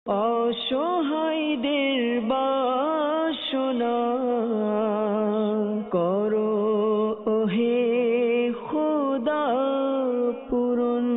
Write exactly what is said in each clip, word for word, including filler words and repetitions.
অসহায়দের বাসনা করো ওহে খোদা পূরণ।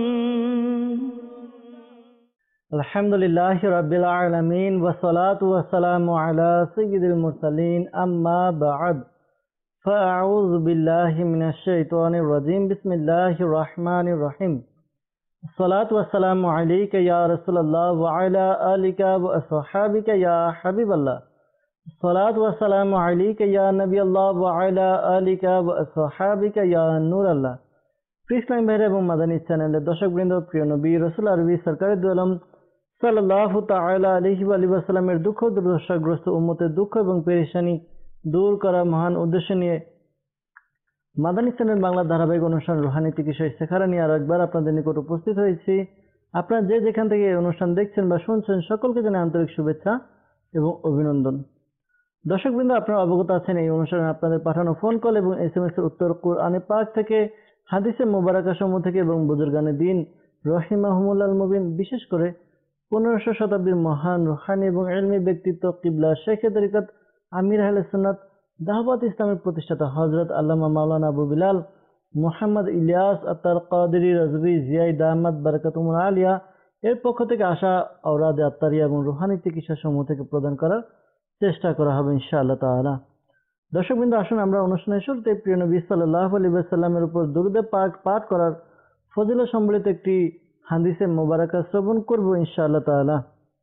আলহামদুলিল্লাহি রাব্বিল আলামিন ওয়া সালাতু ওয়া সালামু আলা সাইয়্যিদিল মুরসালিন আম্মা বা'দ ফাআউযু বিল্লাহি মিনাশ শাইতানির রাজীম বিসমিল্লাহির রহমানির রহিম। আসসালাতু ওয়াসসালামু আলাইকা ইয়া রাসূলুল্লাহ ওয়া আলা আলিকা ওয়া আসহাবিকা ইয়া হাবিবাল্লাহ। আসসালাতু ওয়াসসালামু আলাইকা ইয়া নবিয়াল্লাহ ওয়া আলা আলিকা ওয়া আসহাবিকা ইয়া নূরাল্লাহ। প্রিয় ইসলামী ভাইরা এবং মাদানী চ্যানেলের দর্শকবৃন্দ, প্রিয় নবী রাসূল আরবি সরকারে দু আলম সাল্লাল্লাহু তাআলা আলাইহি ওয়া আলিহি ওয়াসাল্লামের দুঃখ দুর্দশাগ্রস্ত উম্মতের দুঃখ এবং পেরেশানি দূর করার মহান উদ্দেশ্য নিয়ে মাদানী চ্যানেল বাংলা ধারাবাহিক অনুষ্ঠান রুহানি চিকিৎসা ইস্তেখারা নিয়ে আরো একবার আপনাদের নিকট উপস্থিত হয়েছি। আপনারা যে যেখান থেকে এই অনুষ্ঠান দেখছেন বা শুনছেন সকলকে জানাই আন্তরিক শুভেচ্ছা এবং অভিনন্দন। দর্শকবৃন্দ, আপনারা অবগত আছেন এই অনুষ্ঠানে আপনাদের পাঠানো ফোন কল এবং এস এম এস এর উত্তর কুরআনে পাক থেকে, হাদিসে মুবারাকা সমূহ থেকে এবং বুজুর্গানে দিন রহিমাহুমুল্লাহ মুবিন, বিশেষ করে পনেরোশো শতাব্দীর মহান রুহানি এবং ইলমি ব্যক্তিত্ব কিবলা শেখে তরিকত আমির আহলে সুন্নাত দাওয়াত ইসলামের প্রতিষ্ঠাতা হযরত আল্লামা মাওলানা আবু বিলাল মুহাম্মদ ইলিয়াস আত্তার কাদেরী রাজভী জিয়াই দামাত বারাকাতুহুল আলিয়া এর পক্ষ থেকে আসা আওরাদে আত্তারিয়া এবং রুহানি চিকিৎসা সমূহ থেকে প্রদান করার চেষ্টা করা হবে ইনশাআল্লাহ তাআলা। দর্শকবৃন্দ, আসুন আমরা অনুষ্ঠানের শুরুতে প্রিয় নবী সাল্লাল্লাহু আলাইহি ওয়াসাল্লামের উপর দুরূদ পাক পাঠ করার ফজিলত সম্বলিত একটি হাদিসে মুবারাকা শ্রবণ করব ইনশাআল্লাহ তাআলা।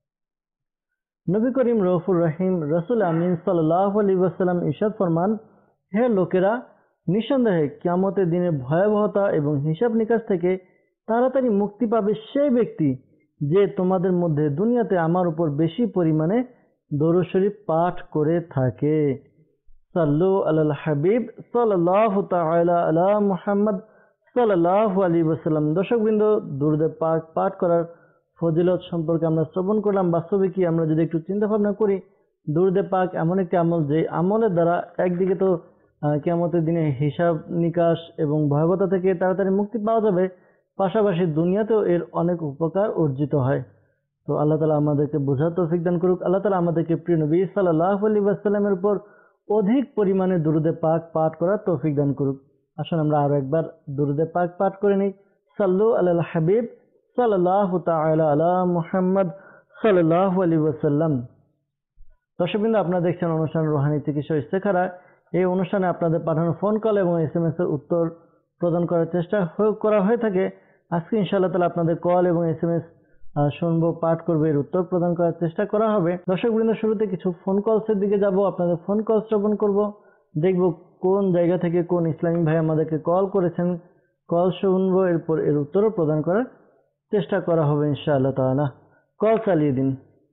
নবী করিম রউফুর রহিম রাসূল আমিন সাল্লাল্লাহু আলাইহি ওয়াসাল্লাম ইরশাদ ফরমান, হে লোকেরা, নিঃসন্দেহে কিয়ামতের দিনের ভয়াবহতা এবং হিসাব নিকাশ থেকে তাড়াতাড়ি মুক্তি পাবে সেই ব্যক্তি যে তোমাদের মধ্যে দুনিয়াতে আমার উপর বেশি পরিমাণে দরুদ শরীফ পাঠ করে থাকে। সাল্লু আলাল হাবিব সাল্লাল্লাহু তাআলা আলা মুহাম্মদ সাল্লাল্লাহু আলাইহি ওয়াসাল্লাম। দর্শকবৃন্দ, দুরূদ পাক পাঠ করার ফজিলত সম্পর্কে আমরা শ্রবণ করলাম। বাস্তবে কি আমরা যদি একটু চিন্তা ভাবনা করি, দুরূদ পাক এমন একটি আমল যে আমলের দ্বারা একদিকে তো কিয়ামতের দিনে হিসাব নিকাশ এবং ভয়াবহতা থেকে তাড়াতাড়ি মুক্তি পাওয়া যাবে, পাশাপাশি দুনিয়াতেও এর অনেক উপকার অর্জিত হয়। তো আল্লাহ তাআলা আমাদেরকে বোঝার তৌফিক দান করুক। আল্লাহ তাআলা আমাদেরকে প্রিয় নবী সাল্লাল্লাহু আলাইহি ওয়াসাল্লামের উপর অধিক পরিমাণে দুরূদ পাক পাঠ করার তৌফিক দান করুক। আসুন আমরা আরো একবার দুরূদ পাক পাঠ করে নিই। সাল্লু আলাল হাবিব সাল্লাল্লাহু তাআলা আলা মুহাম্মদ সাল্লাল্লাহু আলাইহি ওয়াসাল্লাম। দর্শকবৃন্দ, আপনারা দেখছেন অনুষ্ঠান রুহানি চিকিৎসা ইস্তেখারা। এই অনুষ্ঠানে আপনাদের পাঠানো ফোন কল এবং এস এম এস এর উত্তর প্রদান করার চেষ্টা করা হয়ে থাকে। আজকে ইনশাআল্লাহ তাআলা আপনাদের কল এবং এস এম এস শুনবো, পাঠ করবো, এর উত্তর প্রদান করার চেষ্টা করা হবে। দর্শকবৃন্দ, শুরুতে কিছু ফোন কলসের দিকে যাব, আপনাদের ফোন কল শ্রবণ করব, দেখব কোন জায়গা থেকে কোন ইসলামী ভাই আমাদেরকে কল করেছেন, কল শুনবো, এরপর এর উত্তরও প্রদান করার চেষ্টা করা হবে ইনশাআল্লাহ তাআলা। কল চালিয়ে দিন।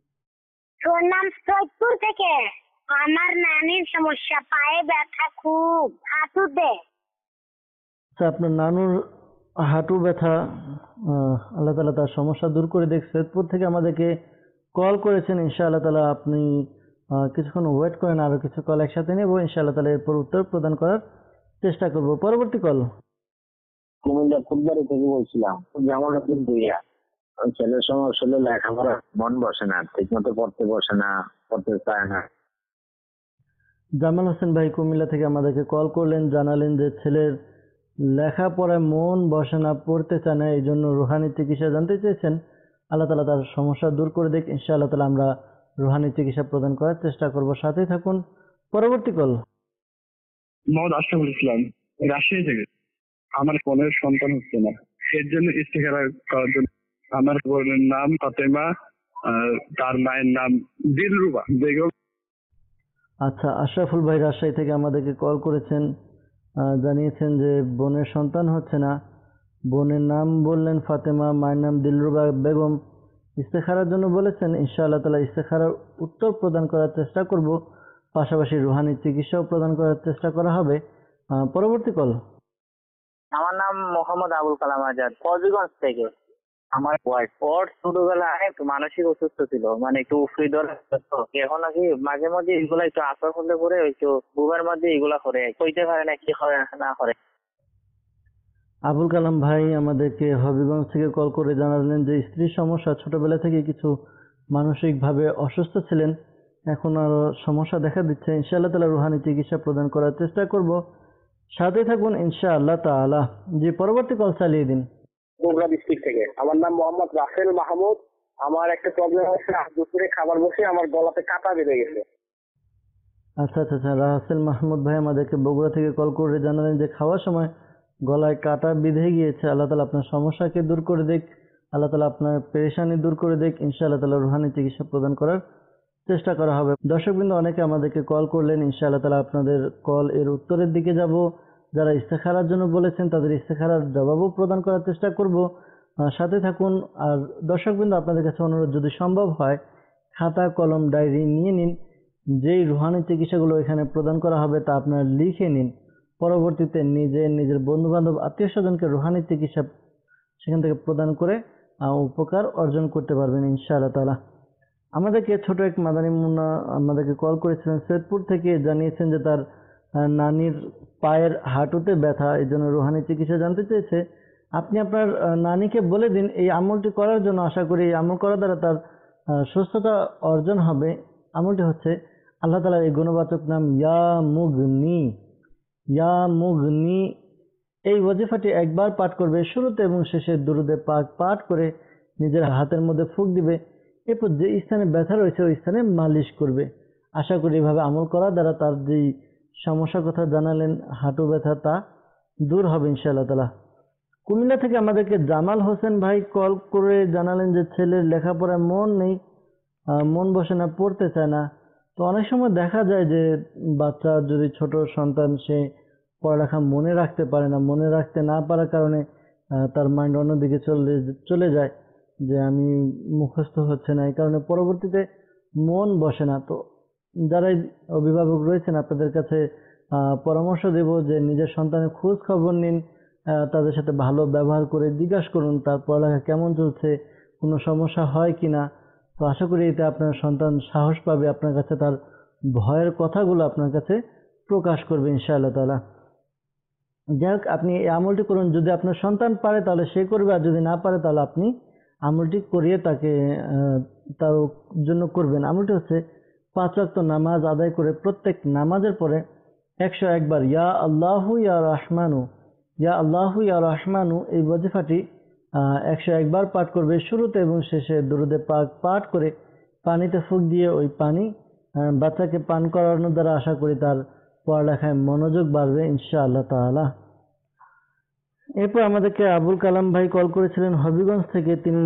নাম সৈয়দপুর থেকে। আমার নানির সমস্যা, পায়ে ব্যথা খুব, হাঁটুতে। আচ্ছা, আপনার নানুর হাঁটু ব্যথা, আল্লাহ তাআলা তার সমস্যা দূর করে দেখ। সৈয়দপুর থেকে আমাদেরকে কল করেছেন ইনশাআল্লাহ তাআলা। আপনি কিছুক্ষণ ওয়েট করেন, আরো কিছু কল একসাথে নেব ইনশাআল্লাহ তাআলা, এরপর উত্তর প্রদান করার চেষ্টা করব। পরবর্তী কল। কুমিল্লা ফুটবল থেকে বলছিলাম। যেমন দুইয়া ছেলের সমস্যা হলে লেখাপড়া মন বসে না, ঠিক মতো পড়তে বসে না, পড়তে চায় না। জামাল হোসেন ভাই কুমিল্লা থেকে আমাদেরকে কল করলেন, জানালেন যে ছেলের লেখাপড়ায় মন বসে না, পড়তে চায় না, এই জন্য রুহানি চিকিৎসা জানতে চেয়েছেন। আল্লাহ তাআলা তার সমস্যা দূর করে দেখ ইনশাআল্লাহ তাআলা। আমরা রুহানি চিকিৎসা প্রদান করার চেষ্টা করব, সাথেই থাকুন। পরবর্তী কল। মোহাম্মদ আশরাফুল ইসলাম, রাজশাহী থেকে। আমার কলের সন্তান হচ্ছে না, এর জন্য ইস্তেখারা করার জন্য। আমার বোনের নাম ফাতেমা, তার মায়ের নাম দিলরুবা বেগম। আচ্ছা, আশরাফুল ভাই রাজশাহী থেকে আমাদেরকে কল করেছেন, জানিয়েছেন যে বোনের সন্তান হচ্ছে না। বোনের নাম বললেন ফাতেমা, মায়ের নাম দিলরুবা বেগম। ইস্তেখারার জন্য বলেছেন, ইনশাআল্লাহ তাআলা ইস্তেখারার উত্তর প্রদান করার চেষ্টা করব, পাশাপাশি রুহানি চিকিৎসাও প্রদান করার চেষ্টা করা হবে। পরবর্তী কল। আমার নাম মোহাম্মদ আবুল কালাম আজাদ, কবিগঞ্জ থেকে। আমার ওয়াইফ ওর ছোটবেলায় একটু মানসিক অসুস্থ ছিল, মানে একটু উফরি দল। এখন নাকি মাঝে মাঝে এগুলা একটু আসর করলে পরে একটু বুকের মধ্যে এগুলা করে, কইতে পারে না কি করে না করে। আবুল কালাম ভাই আমাদেরকে হবিগঞ্জ থেকে কল করে জানালেন যে স্ত্রীর সমস্যা, ছোটবেলা থেকে কিছু মানসিকভাবে অসুস্থ ছিলেন, এখন আরো সমস্যা দেখা দিচ্ছে। ইনশাআল্লাহ তাআলা রুহানি চিকিৎসা প্রদান করার চেষ্টা করব, সাথে থাকুন ইনশাআল্লাহ তাআলা। যে পরবর্তী কল চালিয়ে দিন। বগুড়া ডিস্ট্রিক্ট থেকে। আমার নাম মোহাম্মদ রাসেল মাহমুদ। আমার একটা প্রবলেম হচ্ছে, আজ দুপুরে খাবার বসে আমার গলাতে কাটা বেঁধে গেছে। আচ্ছা আচ্ছা আচ্ছা রাসেল মাহমুদ ভাই আমাদেরকে বগুড়া থেকে কল করে জানালেন যে খাওয়ার সময় গলায় কাটা বিঁধে গিয়েছে। আল্লাহ তাআলা আপনার সমস্যাকে দূর করে দিক, আল্লাহ তাআলা আপনার পেরেশানি দূর করে দিক। ইনশাআল্লাহ তাআলা রুহানি চিকিৎসা প্রদান করার চেষ্টা করা হবে। দর্শকবৃন্দ অনেকে আমাদেরকে কল করলেন, ইনশাআল্লাহ তাআলা আপনাদের কল এর উত্তরের দিকে যাব। যারা ইস্তেখারার জন্য বলেছেন তাদের ইস্তেখারার জবাবও প্রদান করার চেষ্টা করব, সাথে থাকুন। আর দর্শকবৃন্দ আপনাদের কাছে অনুরোধ, যদি সম্ভব হয় খাতা কলম ডায়েরি নিয়ে নিন, যেই রুহানি চিকিৎসাগুলো এখানে প্রদান করা হবে তা আপনারা লিখে নিন। পরবর্তীতে নিজে নিজের বন্ধু বান্ধব আত্মীয় স্বজনকে রুহানি চিকিৎসা সেখান থেকে প্রদান করে উপকার অর্জন করতে পারবেন ইনশাআল্লাহ তাআলা। আমাদেরকে ছোট এক মাদানী মুন্না আমাদেরকে কল করেছিলেন সৈয়দপুর থেকে, জানিয়েছেন যে তার নানির পায়ের হাঁটুতে ব্যথা, এই জন্য রুহানি চিকিৎসা জানতে চেয়েছে। আপনি আপনার নানিকে বলে দিন এই আমলটি করার জন্য। আশা করি এই আমল করার দ্বারা তার সুস্থতা অর্জন হবে। আমলটি হচ্ছে আল্লাহ তাআলার এই গুণবাচক নাম ইয়া মুগনি। ইয়া মুগনি এই ওয়াজিফাটি একবার পাঠ করবে, শুরুতে এবং শেষে দুরুদে পাক পাঠ করে নিজের হাতের মধ্যে ফুঁক দিবে, এরপর যে স্থানে ব্যথা রয়েছে ওই স্থানে মালিশ করবে। আশা করি এভাবে আমল করার দ্বারা তার যেই সমস্যার কথা জানালেন হাঁটু ব্যথা তা দূর হবে ইনশাআল্লাহ তাআলা। কুমিল্লা থেকে আমাদেরকে জামাল হোসেন ভাই কল করে জানালেন যে ছেলের লেখাপড়ায় মন নেই, মন বসে না, পড়তে চায় না। তো অনেক সময় দেখা যায় যে বাচ্চা যদি ছোট সন্তান, সে পড়ালেখা মনে রাখতে পারে না, মনে রাখতে না পারার কারণে তার মাইন্ড অন্যদিকে চলে চলে যায় যে আমি মুখস্থ হচ্ছে না, এই কারণে পরবর্তীতে মন বসে না। তো যারা অভিভাবক রয়েছেন আপনাদের কাছে পরামর্শ দেব যে নিজের সন্তানের খোঁজ খবর নিন, তাদের সাথে ভালো ব্যবহার করে জিজ্ঞাসা করুন তার পড়ালেখা কেমন চলছে, কোনো সমস্যা হয় কিনা। তো আশা করি এতে আপনার সন্তান সাহস পাবে, আপনার কাছে তার ভয়ের কথাগুলো আপনার কাছে প্রকাশ করবে ইনশাআল্লাহ তাআলা। যাই হোক, আপনি এই আমলটি করুন। যদি আপনার সন্তান পারে তাহলে সে করবে, আর যদি না পারে তাহলে আপনি আমলটি করিয়ে তাকে তার জন্য করবেন। আমলটি হচ্ছে পাঁচ ওয়াক্ত নামাজ আদায় করে প্রত্যেক নামাজের পরে একশো একবার ইয়া আল্লাহু ইয়া রহমানু, ইয়া আল্লাহু ইয়া রহমানু এই ওয়াজিফাটি একশো একবার পাঠ করবে, শুরুতে এবং শেষে দুরুদে পাক পাঠ করে পানিতে ফুঁক দিয়ে ওই পানি বাচ্চাকে পান করানোর দ্বারা আশা করি তার পড়ালেখায় মনোযোগ বাড়বে ইনশাআল্লাহ তাআলা। এরপর আমাদেরকে আবুল কালাম ভাই কল করেছিলেন হবিগঞ্জ থেকে। তিনি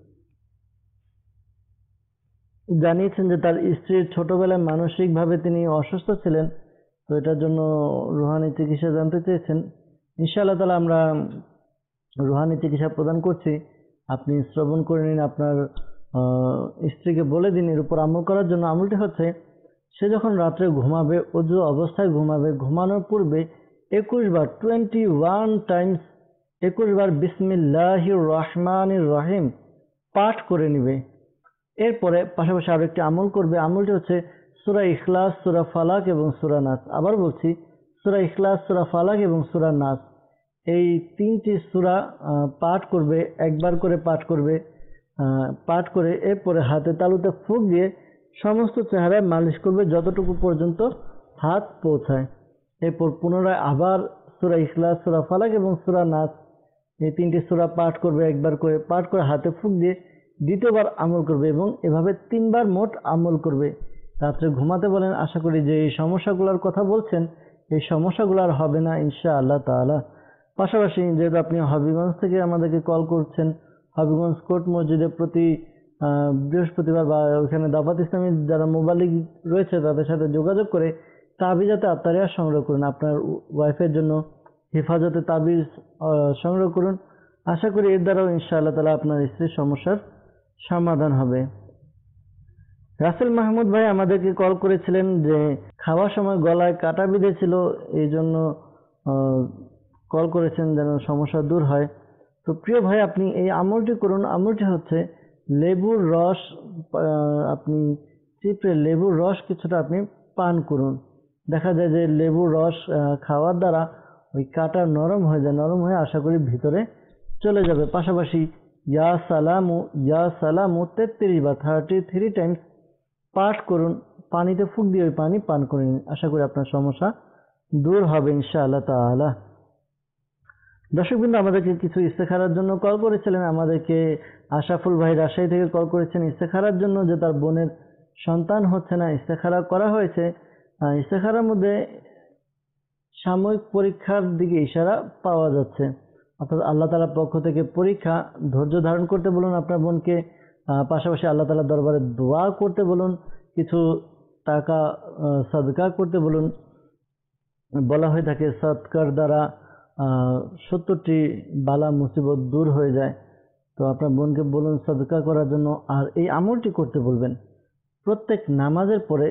জানিয়েছেন যে তার স্ত্রীর ছোটবেলায় মানসিকভাবে তিনি অসুস্থ ছিলেন, তো এটার জন্য রুহানি চিকিৎসা জানতে চেয়েছেন। ইনশাআল্লাহ তাআলা আমরা রুহানি চিকিৎসা প্রদান করছি, আপনি শ্রবণ করে নিন, আপনার স্ত্রীকে বলে দিন এর উপর আমল করার জন্য। আমলটি হচ্ছে সে যখন রাত্রে ঘুমাবে, অজু অবস্থায় ঘুমাবে, ঘুমানোর পূর্বে একুশ বার টোয়েন্টি ওয়ান টাইমস একুশ বার বিসমিল্লাহির রহমানির রহিম পাঠ করে নিবে। এরপরে পাশাপাশি আরো একটি আমল করবে। আমলটি হচ্ছে সূরা ইখলাস, সূরা ফালাক এবং সূরা নাস। আবার বলছি, সূরা ইখলাস, সূরা ফালাক এবং সূরা নাস এই তিনটি সূরা পাঠ করবে, একবার করে পাঠ করবে। পাঠ করে এরপরে হাতে তালুতে ফুঁক দিয়ে সমস্ত চেহারায় মালিশ করবে যতটুকু পর্যন্ত হাত পৌঁছায়। এরপর পুনরায় আবার সূরা ইখলাস, সূরা ফালাক এবং সূরা নাস এই তিনটি সূরা পাঠ করবে, একবার করে পাঠ করে হাতে ফুঁক দিয়ে দ্বিতীয়বার আমল করবে এবং এভাবে তিনবার মোট আমল করবে। রাত্রে ঘুমাতে বলেন। আশা করি যে এই সমস্যাগুলোর কথা বলছেন এই সমস্যাগুলো আর হবে না ইনশাআল্লাহ তাআলা। পাশাপাশি যেহেতু আপনি হবিগঞ্জ থেকে আমাদেরকে কল করছেন, হবিগঞ্জ কোর্ট মসজিদে প্রতি বৃহস্পতিবার বা ওখানে দাওয়াত ইসলামী যারা মোবালিগ রয়েছে তাদের সাথে যোগাযোগ করে তাবিজাতে আত্মারিয়া সংগ্রহ করুন। আপনার ওয়াইফের জন্য হেফাজতে তাবিজ সংগ্রহ করুন। আশা করি এর দ্বারাও ইনশাআল্লাহ তাআলা আপনার স্ত্রীর সমস্যার সমাধান হবে। রাসেল মাহমুদ ভাই আমাদেরকে কল করেছিলেন যে খাওয়ার সময় গলায় কাটা বিঁধেছিল, এই জন্য কল করেছেন যেন সমস্যা দূর হয়। তো প্রিয় ভাই, আপনি এই আমলটি করুন। আমলটি হচ্ছে লেবুর রস, আপনি চিপড়ে লেবুর রস কিছুটা আপনি পান করুন। দেখা যায় যে লেবুর রস খাওয়ার দ্বারা ওই কাটা নরম হয়ে যায়, নরম হয়ে আশা করি ভিতরে চলে যাবে। পাশাপাশি ইয়া সালামু ইয়া সালামু তেত্রিশ বার থার্টি থ্রি টাইমস পাঠ করুন। পানিতে ফুঁক দিয়ে ওই পানি পান করে নিন। আশা করি আপনার সমস্যা দূর হবে ইনশাআল্লাহ তাআলা। দর্শকবৃন্দ, আমাদেরকে কিছু ইস্তেখারার জন্য কল করেছিলেন। আমাদেরকে আশরাফুল ভাই রাজশাহী থেকে কল করেছেন ইস্তেখারার জন্য, যে তার বোনের সন্তান হচ্ছে না। ইস্তেখারা করা হয়েছে। ইস্তেখারার মধ্যে সাময়িক পরীক্ষার দিকে ইশারা পাওয়া যাচ্ছে, অর্থাৎ আল্লাহ তাআলার পক্ষ থেকে পরীক্ষা। ধৈর্য ধারণ করতে বলুন আপনার বোনকে, পাশাপাশি আল্লাহ তাআলার দরবারে দোয়া করতে বলুন, কিছু টাকা সাদকা করতে বলুন। বলা হয়ে থাকে সদকার দ্বারা সত্তরটি বালা মুসিবত দূর হয়ে যায়। তো আপনার বোনকে বলুন সদকা করার জন্য। আর এই আমলটি করতে বলবেন প্রত্যেক নামাজের পরে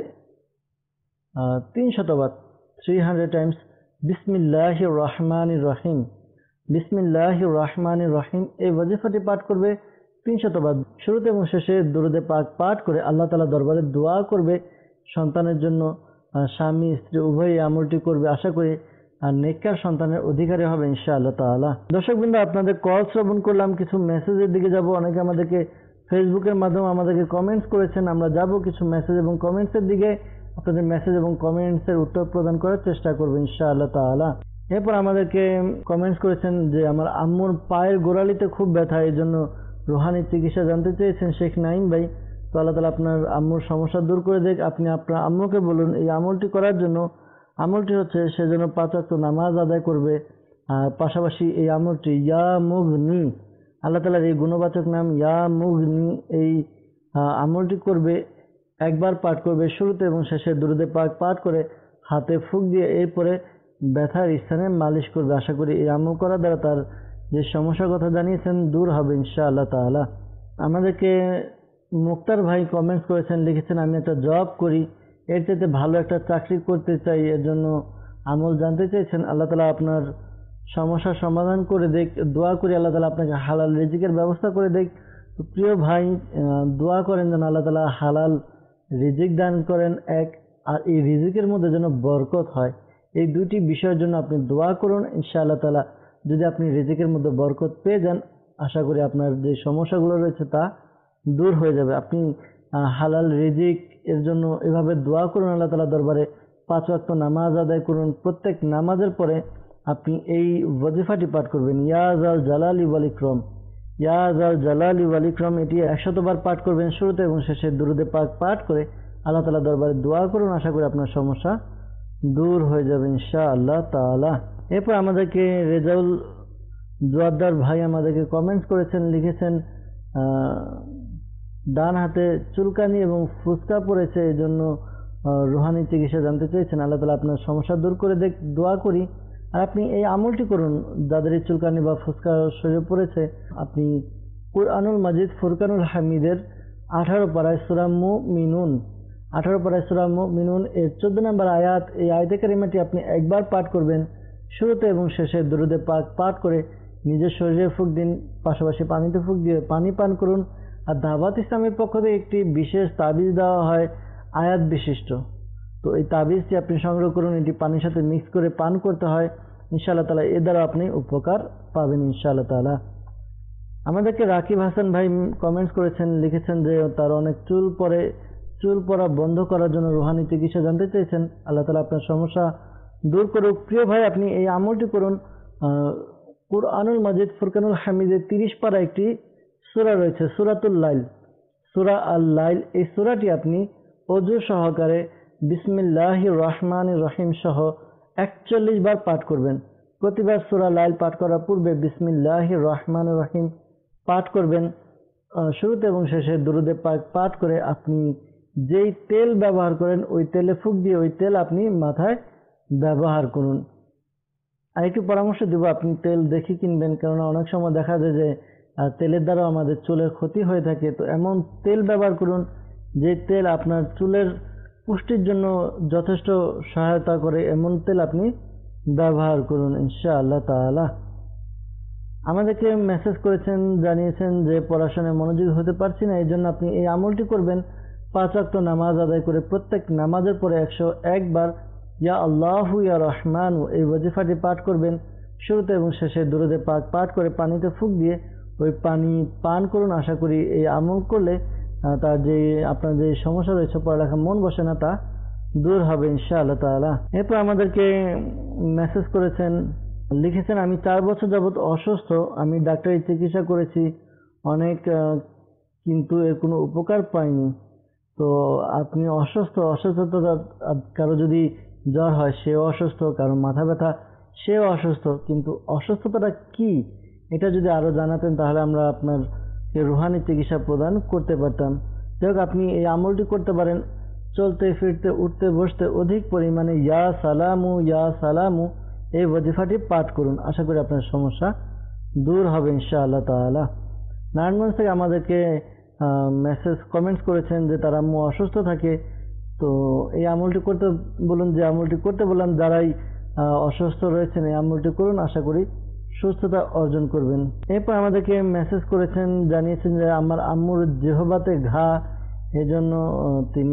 তিন শতবার থ্রি হান্ড্রেড টাইমস বিসমিল্লাহির রহমানির রহিম, বিসমিল্লাহির রহমানির রহিম এই ওয়াজিফাটি পাঠ করবে তিন শতবার। শুরুতে এবং শেষে দুরূদে পাক পাঠ করে আল্লাহ তাআলার দরবারে দোয়া করবে সন্তানের জন্য। স্বামী স্ত্রী উভয়ই আমলটি করবে। আশা করি আর নেককার সন্তানের অধিকারী হবে ইনশাআল্লাহ তাআলা। দর্শকবৃন্দ, আপনাদের কল শ্রবণ করলাম। কিছু মেসেজের দিকে যাব। অনেকে আমাদেরকে ফেসবুকের মাধ্যমে আমাদেরকে কমেন্টস করেছেন। আমরা যাব কিছু মেসেজ এবং কমেন্টসের দিকে। আপনাদের মেসেজ এবং কমেন্টসের উত্তর প্রদান করার চেষ্টা করব ইনশাআল্লাহ তাআলা। এরপর আমাদেরকে কমেন্টস করেছেন যে আমার আম্মুর পায়ের গোড়ালিতে খুব ব্যথা, এই জন্য রুহানি চিকিৎসা জানতে চেয়েছেন শেখ নাইম ভাই। তো আল্লাহ তাআলা আপনার আম্মুর সমস্যা দূর করে দেখ। আপনি আপনার আম্মুকে বলুন এই আমলটি করার জন্য। আমলটি হচ্ছে সে যেন পাঁচ ওয়াক্ত নামাজ আদায় করবে। আর পাশাপাশি এই আমলটি ইয়া মুগনি, আল্লাহ তাআলার এই গুণবাচক নাম ইয়া মুগনি, এই আমলটি করবে। একবার পাঠ করবে শুরুতে এবং শেষে দুরূদে পাক পাঠ করে হাতে ফুঁক দিয়ে এরপরে ব্যথার স্থানে মালিশ করবে। আশা করি এই আমল করার দ্বারা তার যে সমস্যার কথা জানিয়েছেন দূর হবে ইনশাআল্লাহ তাআলা। আমাদেরকে মুক্তার ভাই কমেন্টস করেছেন, লিখেছেন আমি একটা জব করি, এর চাইতে ভালো একটা চাকরি করতে চাই, এর জন্য আমল জানতে চাইছেন। আল্লাহ তাআলা আপনার সমস্যার সমাধান করে দেখ। দোয়া করি আল্লাহ তাআলা আপনাকে হালাল রিজিকের ব্যবস্থা করে দেখ। তো প্রিয় ভাই, দোয়া করেন যেন আল্লাহ তাআলা হালাল রিজিক দান করেন এক, আর এই রিজিকের মধ্যে যেন বরকত হয়। এই দুটি বিষয়ের জন্য আপনি দোয়া করুন ইনশাআল্লাহ তাআলা। যদি আপনি রিজিকের মধ্যে বরকত পেয়ে যান, আশা করি আপনার যে সমস্যাগুলো রয়েছে তা দূর হয়ে যাবে। আপনি হালাল রিজিক এর জন্য এভাবে দোয়া করুন আল্লাহ তাআলার দরবারে। পাঁচ ওয়াক্ত নামাজ আদায় করুন। প্রত্যেক নামাজের পরে আপনি এই ওয়াজিফাটি পাঠ করবেন, ইয়া জাল জালালি ওয়াল ইকরাম, ইয়া জাল জালালি ওয়াল ইকরাম। এটি একশতবার পাঠ করবেন শুরুতে এবং শেষে দুরূদে পাক পাঠ করে আল্লাহ তাআলার দরবারে দোয়া করুন। আশা করি আপনার সমস্যা দূর হয়ে যাবে ইনশাআল্লাহ তাআলা। এরপর আমাদেরকে রেজাউল জোয়ারদার ভাই আমাদেরকে কমেন্টস করেছেন, লিখেছেন ডান হাতে চুলকানি এবং ফুসকা পড়েছে, এই জন্য রুহানি চিকিৎসা জানতে চেয়েছেন। আল্লাহ তাআলা আপনার সমস্যা দূর করে দেখ। দোয়া করি। আর আপনি এই আমলটি করুন, যাদের এই চুলকানি বা ফুসকা শরীরে পড়েছে, আপনি কুরআনুল মাজিদ ফুরকানুল হামিদের আঠারো পারায় সূরা মুমিনুন, আঠারো পারায় সূরা মুমিনুন এর চোদ্দ নম্বর আয়াত, এই আয়াতে কারিমাটি আপনি একবার পাঠ করবেন শুরুতে এবং শেষে দুরূদে পাক পাঠ করে নিজের শরীরে ফুঁক দিন। পাশাপাশি পানিতে ফুঁক দিয়ে পানি পান করুন। আর দাওয়াত ইসলামের পক্ষ থেকে একটি বিশেষ তাবিজ দেওয়া হয় আয়াত বিশিষ্ট। তো এই তাবিজটি আপনি সংগ্রহ করুন। এটি পানির সাথে মিক্স করে পান করতে হয় ইনশাআল্লাহ তাআলা। এর দ্বারা আপনি উপকার পাবেন ইনশাআল্লাহ তাআলা। আমাদেরকে রাকিব হাসান ভাই কমেন্টস করেছেন, লিখেছেন যে তার অনেক চুল পড়ে, চুল পড়া বন্ধ করার জন্য রুহানি চিকিৎসা জানতে চেয়েছেন। আল্লাহ তাআলা আপনার সমস্যা দূর করুক। প্রিয় ভাই, আপনি এই আমলটি করুন। কুরআনুল মাজিদ ফুরকানুল হামিদের তিরিশ পারা একটি সূরা রয়েছে, সূরাতুল লাইল, সূরা আল লাইল। এই সূরাটি আপনি ওযু সহকারে বিসমিল্লাহির রহমানির রহিম সহ একচল্লিশ বার পাঠ করবেন। প্রতিবার সূরা লাইল পাঠ করার পূর্বে বিসমিল্লাহির রহমানির রহিম পাঠ করবেন শুরুতে এবং শেষে দুরূদে পাক পাঠ করে আপনি যেই তেল ব্যবহার করেন ওই তেলে ফুঁক দিয়ে ওই তেল আপনি মাথায় ব্যবহার করুন। আর একটু পরামর্শ দেব, আপনি তেল দেখে কিনবেন, কেননা অনেক সময় দেখা যায় যে তেলের দ্বারা আমাদের চুলের ক্ষতি হয়ে থাকে। তো এমন তেল ব্যবহার করুন যে তেল আপনার চুলের পুষ্টির জন্য যথেষ্ট সহায়তা করে, এমন তেল আপনি ব্যবহার করুন ইনশাআল্লাহ তাআলা। আমাদেরকে মেসেজ করেছেন, জানিয়েছেন যে পড়াশোনায় মনোযোগী হতে পারছি না, এই জন্য আপনি এই আমলটি করবেন। পাঁচ ওয়াক্ত নামাজ আদায় করে প্রত্যেক নামাজের পরে একশো একবার ইয়া আল্লাহু ইয়া রহমানু এই ওয়াজিফাটি পাঠ করবেন শুরুতে এবং শেষে দুরূদে পাক পাঠ করে পানিতে ফুঁক দিয়ে ওই পানি পান করুন। আশা করি এই আমল করলে আহ, তার যে আপনার যে সমস্যা রয়েছে, পড়ালেখা মন বসে না, তা দূর হবে ইনশাআল্লাহ তাআলা। এরপর আমাদেরকে মেসেজ করেছেন, লিখেছেন, আমি চার বছর যাবত অসুস্থ, আমি ডাক্তারি চিকিৎসা করেছি অনেক, আহ, কিন্তু এর কোনো উপকার পাইনি। তো আপনি অসুস্থ, অসুস্থতা কারো যদি জ্বর হয় সেও অসুস্থ, কারো মাথা ব্যথা সেও অসুস্থ, কিন্তু অসুস্থতাটা কি এটা যদি আরো জানাতেন তাহলে আমরা আপনার রুহানি চিকিৎসা প্রদান করতে পারতাম। যাই হোক, আপনি এই আমলটি করতে পারেন, চলতে ফিরতে উঠতে বসতে অধিক পরিমাণে ইয়া সালামু ইয়া সালামু এই ওয়াজিফাটি পাঠ করুন। আশা করি আপনার সমস্যা দূর হবে ইনশাআল্লাহ তাআলা। নারায়ণগঞ্জ থেকে আমাদেরকে মেসেজ কমেন্টস করেছেন যে তার আম্মু অসুস্থ থাকে, তো এই আমলটি করতে বলুন, যে আমলটি করতে বললাম, যারাই আহ, অসুস্থ রয়েছেন এই আমলটি করুন, আশা করি সুস্থতা অর্জন করবেন। এরপর আমাদেরকে মেসেজ করেছেন, জানিয়েছেন যে আমার আম্মুর জিহ্বাতে ঘা, এজন্য আহ, তিনি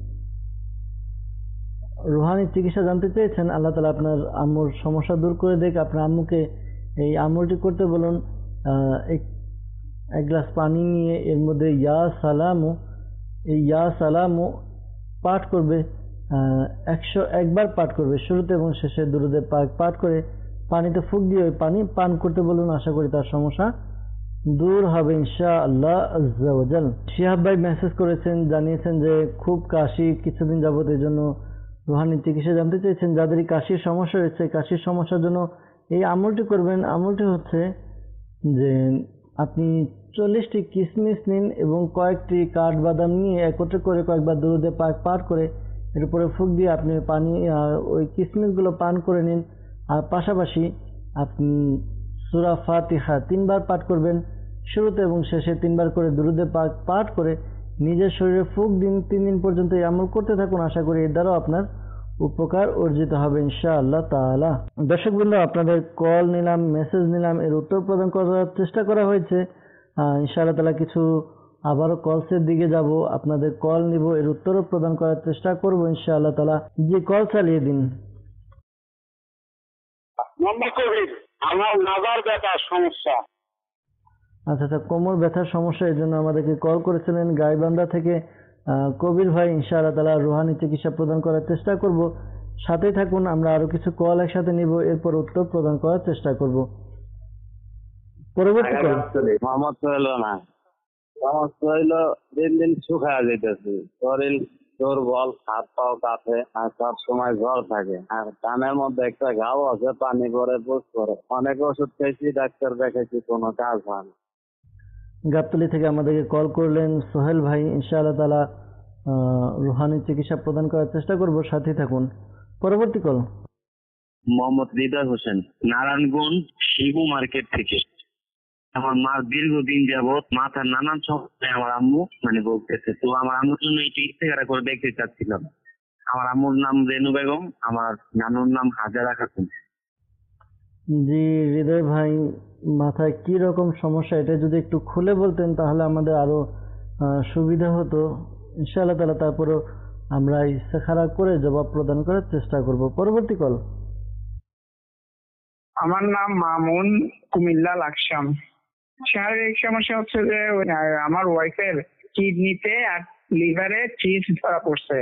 রুহানি চিকিৎসা জানতে চেয়েছেন। আল্লাহ তাআলা আপনার আম্মুর সমস্যা দূর করে দেখ। আপনার আম্মুকে এই আমলটি করতে বলুন, আহ, এক এক গ্লাস পানি নিয়ে এর মধ্যে ইয়া সালামু এই ইয়া সালামু পাঠ করবে, একশো একবার পাঠ করবে, শুরুতে এবং শেষে দুরূদে পাক পাঠ করে পানিতে ফুঁক দিয়ে ওই পানি পান করতে বলুন। আশা করি তার সমস্যা দূর হবে ইনশাআল্লাহ আজ্জা ওয়া জাল। শিহাব ভাই মেসেজ করেছেন, জানিয়েছেন যে খুব কাশি কিছুদিন যাবত, এই জন্য রুহানি চিকিৎসা জানতে চেয়েছেন। যাদের কাশির সমস্যা রয়েছে, কাশির সমস্যার জন্য এই আমলটি করবেন। আমলটি হচ্ছে যে আপনি চল্লিশটি কিশমিশ নিন এবং কয়েকটি কাঠবাদাম নিয়ে একত্রে করে কয়েকবার দুরূদে পাক পাঠ করে এর উপরে ফুঁক দিয়ে আপনি পানি ওই কিশমিশগুলো পান করে নিন। আর পাশাপাশি আপনি সূরা ফাতিহা তিনবার পাঠ করবেন, শুরুতে এবং শেষে তিনবার করে দুরূদে পাক পাঠ করে নিজের শরীরে ফুঁক দিন। তিন দিন পর্যন্ত এই আমল করতে থাকুন। আশা করি এর দ্বারাও আপনার উপকার অর্জিত হবে ইনশাআল্লাহ তাআলা। দর্শকবৃন্দ, আপনাদের কল নিলাম, মেসেজ নিলাম, এর উত্তর প্রদান করার চেষ্টা করা হয়েছে। ইনশাআল্লাহ তাআলা কিছু আবারও কলসের দিকে যাব, আপনাদের কল নিব, এর উত্তরও প্রদান করার চেষ্টা করব ইনশাআল্লাহ তাআলা। যে কল চালিয়ে দিন। আমার নাজার ব্যথার সমস্যা। আচ্ছা আচ্ছা, কোমর ব্যথার সমস্যা, এই জন্য আমাদেরকে কল করেছিলেন গাইবান্ধা থেকে কবির ভাই। ইনশাআল্লাহ তাআলা রুহানি চিকিৎসা প্রদান করার চেষ্টা করব, সাথেই থাকুন। আমরা আরো কিছু কল একসাথে নিব, এরপর উত্তর প্রদান করার চেষ্টা করব। পরবর্তী কল। সমস্যা হলো না, সমস্যা হইলো দিন দিন শুকায় যেতেছে, শরীর দুর্বল, হাত পাও কাঁপে, আর সব সময় জ্বর থাকে, আর কানের মধ্যে একটা ঘাও আছে, পানি পরে বুঝ করে। অনেক ওষুধ খেয়েছি, ডাক্তার দেখাইছি, কোনো কাজ হয় না। গাবতলী থেকে আমাদেরকে কল করলেন সোহেল ভাই। ইনশাআল্লাহ তাআলা রুহানি চিকিৎসা প্রদান করার চেষ্টা করব, সাথে থাকুন। পরবর্তী কল। মোহাম্মদ হৃদয় হোসেন, নারায়ণগঞ্জ শিবু মার্কেট থেকে। আমার মা দীর্ঘদিন যাবৎ মাথার নানান সমস্যায় আমার আম্মু মানে বলতেছে, তো আমার আম্মুর জন্য একটু ইস্তেহারা করে দেখতে চাচ্ছিলাম। আমার আম্মুর নাম রেনু বেগম, আমার নানুর নাম হাজারা খাতুন। জি হৃদয় ভাই, মাথায় কি রকম সমস্যা এটা যদি একটু খুলে বলতেন তাহলে আমাদের আরো সুবিধা হতো ইনশাআল্লাহ তাআলা। তারপরও আমরা ইস্তেখারা করে জবাব প্রদান করার চেষ্টা করব। পরবর্তী কল। আমার নাম মামুন, কুমিল্লা লাকসাম। শারীরিক সমস্যা হচ্ছে যে আমার ওয়াইফের কিডনিতে আর লিভারে চিজ ধরা পড়ছে।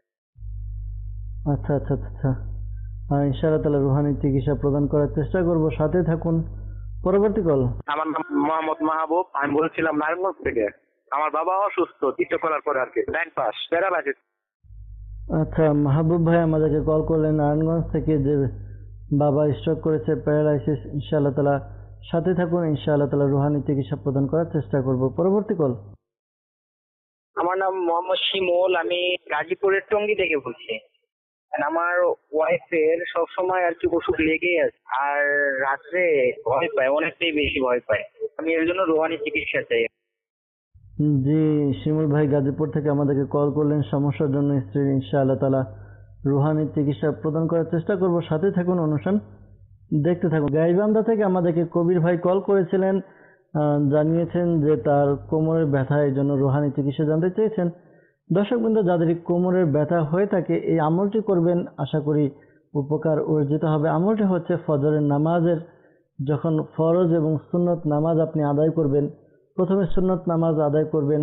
আচ্ছা আচ্ছা আচ্ছা, ইনশাআল্লাহ তাআলা রুহানি চিকিৎসা প্রদান করার চেষ্টা করব, সাথে থাকুন। পরবর্তী কল। আমার নাম মোহাম্মদ মাহবুব, আমি বলছিলাম নারায়ণগঞ্জ থেকে। আমার বাবা অসুস্থ, চিকিৎসা করার পরে আর কি লাইন পাস প্যারালাইসিস। আচ্ছা, মাহবুব ভাই আমাদেরকে কল করলেন নারায়ণগঞ্জ থেকে, যে বাবা স্ট্রোক করেছে, প্যারালাইসিস। ইনশাআল্লাহ তাআলা সাথে থাকুন, ইনশাআল্লাহ তাআলা রুহানি চিকিৎসা প্রদান করার চেষ্টা করব। পরবর্তী কল। আমার নাম মোহাম্মদ শিমুল, আমি গাজীপুরের টঙ্গী থেকে বলছি। আমার ওয়াইফের সবসময় আর কি ওষুধ লেগেই আছে, আর রাত্রে ভয় পায়, অনেকটাই বেশি ভয় পায়। আমি এর জন্য রুহানি চিকিৎসা চাই। জি শিমুল ভাই গাজীপুর থেকে আমাদেরকে কল করলেন সমস্যার জন্য স্ত্রীর। ইনশাআল্লাহ তাআলা রুহানি চিকিৎসা প্রদান করার চেষ্টা করব, সাথে থাকুন, অনুষ্ঠান দেখতে থাকুন। গাইবান্ধা থেকে আমাদেরকে কবির ভাই কল করেছিলেন, জানিয়েছেন যে তার কোমরের ব্যথা, এই জন্য রুহানি চিকিৎসা জানতে চেয়েছেন। দর্শকবৃন্দ, যাদের কোমরের ব্যথা হয়ে থাকে এই আমলটি করবেন, আশা করি উপকার অর্জিত হবে। আমলটি হচ্ছে ফজরের নামাজের যখন ফরজ এবং সুন্নত নামাজ আপনি আদায় করবেন, প্রথমে সুন্নত নামাজ আদায় করবেন।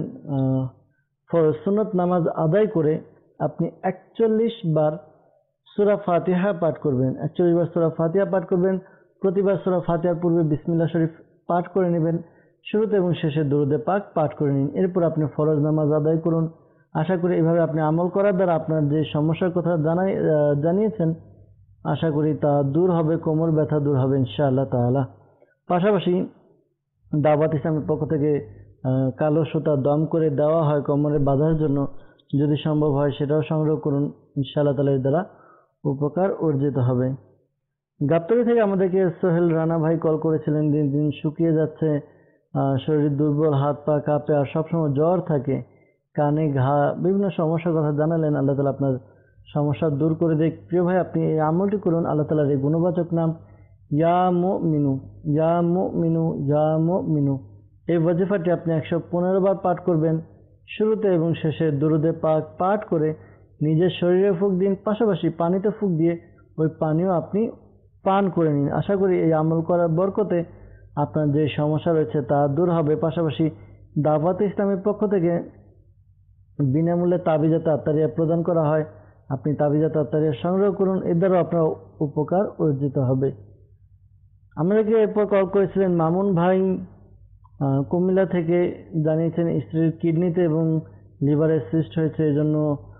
ফরজ সুন্নত নামাজ আদায় করে আপনি একচল্লিশ বার সূরা ফাতিহা পাঠ করবেন। একচল্লিশ বার সূরা ফাতিহা পাঠ করবেন। প্রতিবার সূরা ফাতিহার পূর্বে বিসমিল্লাহ শরীফ পাঠ করে নেবেন। শুরুতে এবং শেষে দরুদে পাক পাঠ করে নিন। এরপর আপনি ফরজ নামাজ আদায় করুন। আশা করি এভাবে আপনি আমল করার দ্বারা আপনার যে সমস্যার কথা জানাই জানিয়েছেন আশা করি তা দূর হবে, কোমর ব্যথা দূর হবে ইনশাআল্লাহ তাআলা। পাশাপাশি দাওয়াত ইসলামের পক্ষ থেকে কালো সুতা দম করে দেওয়া হয় কোমরে বাঁধার জন্য, যদি সম্ভব হয় সেটাও সংগ্রহ করুন, ইনশাআল্লাহ তাআলা এর দ্বারা উপকার অর্জিত হবে। গাবতলী থেকে আমাদেরকে সোহেল রানা ভাই কল করেছিলেন, দিন দিন শুকিয়ে যাচ্ছে, শরীর দুর্বল, হাত পা কাঁপে আর সবসময় জ্বর থাকে, কানে ঘা, বিভিন্ন সমস্যার কথা জানালেন। আল্লাহ তাআলা আপনার সমস্যা দূর করে দেখ। প্রিয় ভাই, আপনি এই আমলটি করুন। আল্লাহ তাআলার এই গুণবাচক নাম ইয়া মুমিনু, ইয়া মুমিনু, ইয়া মুমিনু, এই ওয়াজিফাটি আপনি একশো পনেরো বার পাঠ করবেন। শুরুতে এবং শেষে দুরুদে পাক পাঠ করে নিজের শরীরে ফুঁক দিন, পাশাপাশি পানিতে ফুঁক দিয়ে ওই পানিও আপনি পান করে নিন। আশা করি এই আমল করার বরকতে আপনার যে সমস্যা রয়েছে তা দূর হবে। পাশাপাশি দাওয়াত ইসলামের পক্ষ থেকে বিনামূল্যে তাবিজাত আত্তারিয়া প্রদান করা হয়, আপনি তাবিজাত আত্তারিয়া সংগ্রহ করুন, এর দ্বারা আপনার উপকার অর্জিত হবে। আমাদেরকে এরপর কল করেছিলেন মামুন ভাই কুমিল্লা থেকে, জানিয়েছেন স্ত্রীর কিডনিতে এবং লিভারে সিস্ট হয়েছে, এই জন্য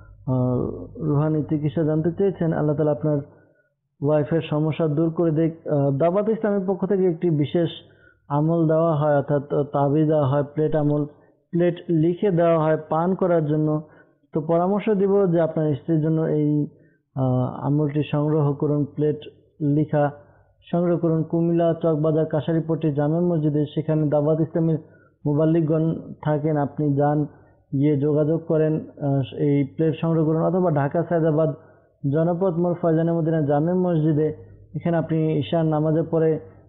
রুহানি চিকিৎসা জানতে চেয়েছেন। আল্লাহ তাআলা আপনার ওয়াইফের সমস্যা দূর করে দেখ। দাওয়াত ইসলামের পক্ষ থেকে একটি বিশেষ আমল দেওয়া হয়, অর্থাৎ তাবিজ দেওয়া হয়, প্লেট আমল, প্লেট লিখে দেওয়া হয় পান করার জন্য। তো পরামর্শ দিব যে আপনার স্ত্রীর জন্য এই আমলটি সংগ্রহ করুন, প্লেট লিখা সংগ্রহ করুন। কুমিল্লা চকবাজার কাশারিপট্টি জামে মসজিদে, সেখানে দাওয়াত ইসলামের মুবাল্লিগগণ থাকেন, আপনি যান, গিয়ে যোগাযোগ করেন, এই প্লেট সংগ্রহ করুন। অথবা ঢাকা সায়দাবাদ জনপথ মোড় ফয়জানে মদিনা জামে মসজিদে, এখানে আপনি ঈশার নামাজের পরে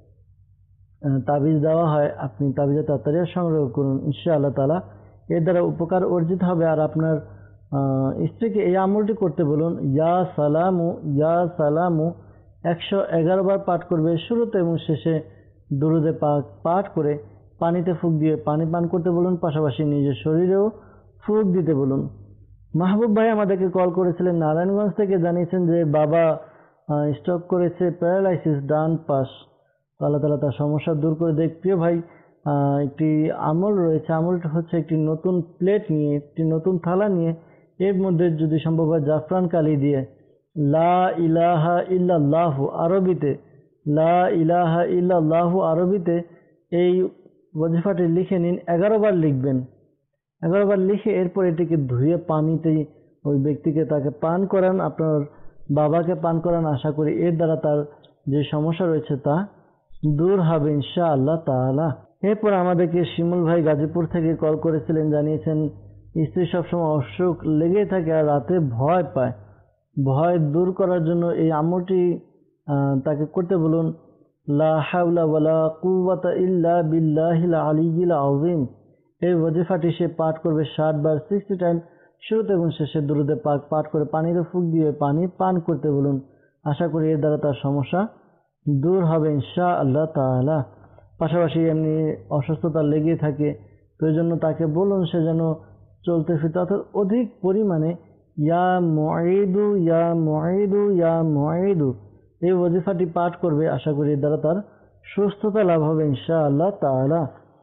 তাবিজ দেওয়া হয়, আপনি তাবিজে তাড়াতাড়ি সংগ্রহ করুন, ইনশাআল্লাহ তাআলা এর দ্বারা উপকার অর্জিত হবে। আর আপনার স্ত্রীকে এই আমলটি করতে বলুন, ইয়া সালামু, ইয়া সালামু একশো এগারো বার পাঠ করবে। শুরুতে এবং শেষে দুরুদে পাক পাঠ করে পানিতে ফুঁক দিয়ে পানি পান করতে বলুন, পাশাপাশি নিজের শরীরেও ফুঁক দিতে বলুন। মাহবুব ভাই আমাদেরকে কল করেছিলেন নারায়ণগঞ্জ থেকে, জানিয়েছেন যে বাবা স্ট্রোক করেছে, প্যারালাইসিস ডান পাশ, আল্লাহ তাআলা তার সমস্যা দূর করে দেখ। প্রিয় ভাই, একটি আমল রয়েছে, আমলটা হচ্ছে একটি নতুন প্লেট নিয়ে, একটি নতুন থালা নিয়ে, এর মধ্যে যদি সম্ভব হয় জাফরান কালি দিয়ে লা ইলাহা ইল্লাল্লাহু আরবিতে, লা ইলাহা ইল্লাল্লাহু আরবিতে এই ওয়াজিফাটি লিখে নিন। এগারো বার লিখবেন, এগারো বার লিখে এরপর এটিকে ধুয়ে পানিতেই ওই ব্যক্তিকে তাকে পান করান, আপনার বাবাকে পান করান। আশা করি এর দ্বারা তার যে সমস্যা রয়েছে তা দূর হবে ইনশাআল্লাহ তাআলা। এরপর আমাদেরকে শিমুল ভাই গাজীপুর থেকে কল করেছিলেন, জানিয়েছেন স্ত্রী সবসময় অসুখ লেগেই থাকে আর রাতে ভয় পায়, ভয় দূর করার জন্য এই আমলটি তাকে করতে বলুন, লা হাওলা ওয়ালা কুওয়াতা ইল্লা বিল্লাহিল আলিয়্যিল আযীম। এই ওয়াজিফাটি সে পাঠ করবে ষাট বার, সিক্সটি টাইম। শুরুতে এবং শেষে দুরুদে পাক পাঠ করে পানিতে ফুঁক দিয়ে পানি পান করতে বলুন। আশা করি এর দ্বারা তার সমস্যা দূর হবে ইনশাআল্লাহ তাআলা। পাশাপাশি এমনি অসুস্থতা লেগে থাকে, তো এই জন্য তাকে বলুন সে যেন চলতে ফিরতে অর্থাৎ অধিক পরিমাণে ইয়া মুঈদু, ইয়া মুঈদু, ইয়া মুঈদু এই ওয়াজিফাটি পাঠ করবে। আশা করি এর দ্বারা তার সুস্থতা লাভ হবে ইনশাআল্লাহ তাআলা।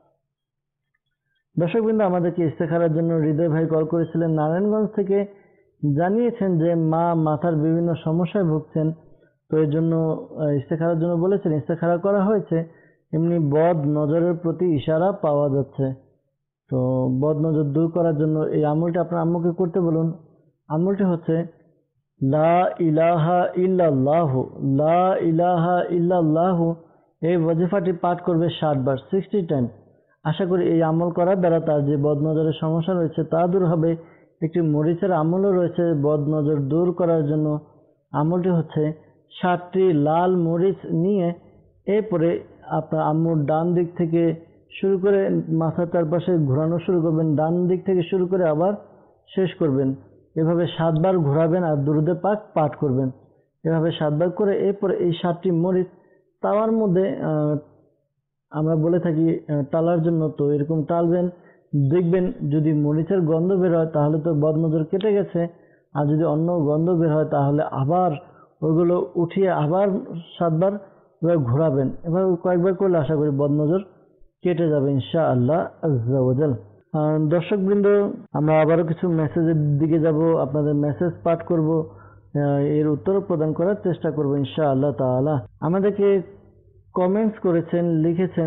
দর্শকবৃন্দ, আমাদেরকে ইস্তেখারার জন্য হৃদয় ভাই কল করেছিলেন নারায়ণগঞ্জ থেকে, জানিয়েছেন যে মা মাথার বিভিন্ন সমস্যায় ভুগছেন, তো এর জন্য ইস্তেখারার জন্য বলেছেন। ইস্তেখারা করা হয়েছে, এমনি বদ নজরের প্রতি ইশারা পাওয়া যাচ্ছে, তো বদ নজর দূর করার জন্য এই আমলটি আপনার আম্মুকে করতে বলুন। আমলটি হচ্ছে লা ইলাহা ইল্লাল্লাহু, লা ইলাহা ইল্লাল্লাহু এই ওয়াজিফাটি পাঠ করবে ষাট বার, সিক্সটি টাইম। আশা করি এই আমল করার দ্বারা তার যে বদনজরের সমস্যা রয়েছে তা দূর হবে। একটি মরিচের আমলও রয়েছে বদনজর দূর করার জন্য। আমলটি হচ্ছে ষাটটি লাল মরিচ নিয়ে এরপরে আপনার আম্মুর ডান দিক থেকে শুরু করে মাথার চারপাশে ঘোরানো শুরু করবেন, ডান দিক থেকে শুরু করে আবার শেষ করবেন। এভাবে সাতবার ঘোরাবেন আর দুরুদে পাক পাঠ করবেন। এভাবে সাতবার করে এরপরে এই ষাটটি মরিচ তাওয়ার মধ্যে আহ, আমরা বলে থাকি আহ, টালার জন্য, তো এরকম টালবেন, দেখবেন যদি মরিচের গন্ধ বের হয় তাহলে তো বদনজর কেটে গেছে, আর যদি অন্য গন্ধ বের হয় তাহলে আবার ওইগুলো উঠিয়ে আবার সাতবার এবার ঘোরাবেন। এবার কয়েকবার করলে আশা করি বদনজর কেটে যাবে ইনশাআল্লাহ আজ্জা ওয়াজাল। দর্শক বৃন্দ, আমরা আবারও কিছু মেসেজের দিকে যাব, আপনাদের মেসেজ পাঠ করব, আহ, এর উত্তর প্রদান করার চেষ্টা করব ইনশাআল্লাহ তাআলা। আমাদেরকে কমেন্টস করেছেন, লিখেছেন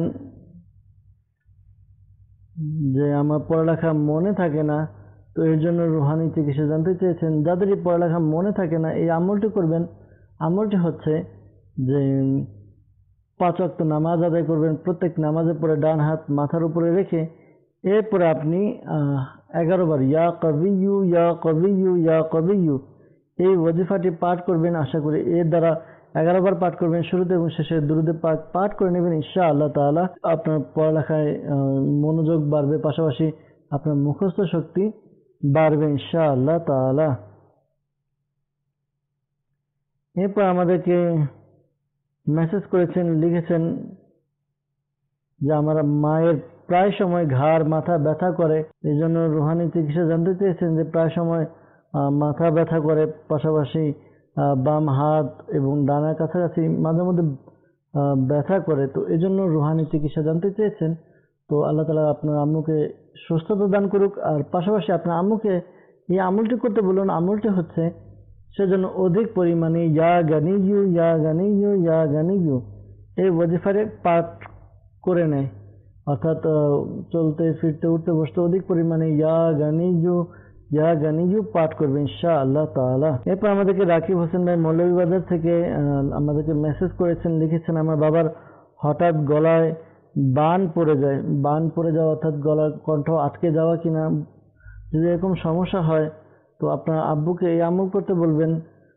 যে আমার পড়ালেখা মনে থাকে না, তো এর জন্য রুহানি চিকিৎসা জানতে চেয়েছেন। যাদের এই পড়ালেখা মনে থাকে না, এই আমলটি করবেন। আমলটি হচ্ছে যে পাঁচ ওয়াক্ত নামাজ আদায় করবেন, প্রত্যেক নামাজের পরে ডান হাত মাথার উপরে রেখে এরপরে আপনি আহ এগারো বার ইয়া কবিয়ু ইয়া কবিয়ু ইয়া কবিয়ু এই ওয়াজিফাটি পাঠ করবেন। আশা করি এর দ্বারা এগারো বার পাঠ করবেন, শুরুতে এবং শেষে দুরূদে পাক পাঠ করে নেবেন ইনশাআল্লাহ তাআলা। আপনার পড়ালেখায় মনোযোগ বাড়বে, পাশাপাশি আপনার মুখস্থ শক্তি বাড়বে ইনশাআল্লাহ তাআলা। এরপর আমাদেরকে মেসেজ করেছেন, লিখেছেন যে আমার মায়ের প্রায় সময় ঘাড় মাথা ব্যথা করে, এই জন্য রুহানি চিকিৎসা জানতে চেয়েছেন যে প্রায় সময় মাথা ব্যথা করে, পাশাপাশি বাম হাত এবং ডানার কাছাকাছি মাঝে মধ্যে ব্যথা করে, তো এই জন্য রুহানি চিকিৎসা জানতে চেয়েছেন। তো আল্লাহ তাআলা আপনার আম্মুকে সুস্থতা দান করুক, আর পাশাপাশি আপনার আম্মুকে এই আমলটি করতে বলুন। আমলটি হচ্ছে সেজন্য অধিক পরিমাণে ইয়া গানিয়ু ইয়া গানিয়ু ইয়া গানিয়ু এই ওয়াজিফারে পাঠ করে নেয়, অর্থাৎ চলতে ফিরতে উঠতে বসতে অধিক পরিমাণে ইয়া গানিয়ু ইয়া গানিয়ু পাঠ করবে ইনশাআল্লাহ তাআলা। এরপর আমাদেরকে রাকিব হোসেন ভাই মৌলভীবাজার থেকে আমাদেরকে মেসেজ করেছেন, লিখেছেন আমার বাবার হঠাৎ গলায় বান পড়ে যায়, বান পড়ে যাওয়া অর্থাৎ গলার কণ্ঠ আটকে যাওয়া কিনা, যদি এরকম সমস্যা হয় তো আপনার আব্বুকে এই আমল করতে বলবেন।